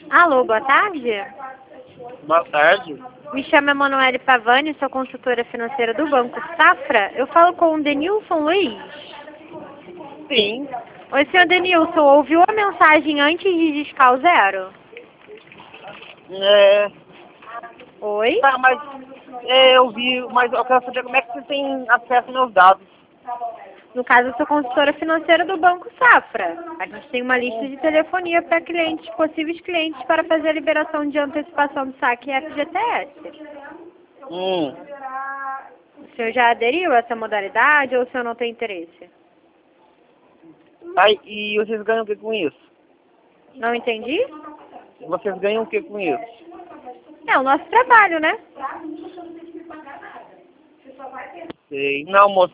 Alô, boa tarde. Boa tarde. Me chamo Emanuele Pavani, sou consultora financeira do Banco Safra. Eu falo com o Denilson Luiz. Sim. Oi, senhor Denilson, ouviu a mensagem antes de discar o zero? Oi? Tá, mas eu vi, mas eu quero saber como é que você tem acesso aos meus dados. No caso, eu sou consultora financeira do Banco Safra. A gente tem uma lista de telefonia para clientes, possíveis clientes, para fazer a liberação de antecipação do saque FGTS. O senhor já aderiu a essa modalidade ou o senhor não tem interesse? Aí, e vocês ganham o que com isso? Não entendi? Vocês ganham o que com isso? É o nosso trabalho, né? Sei. Não, moço.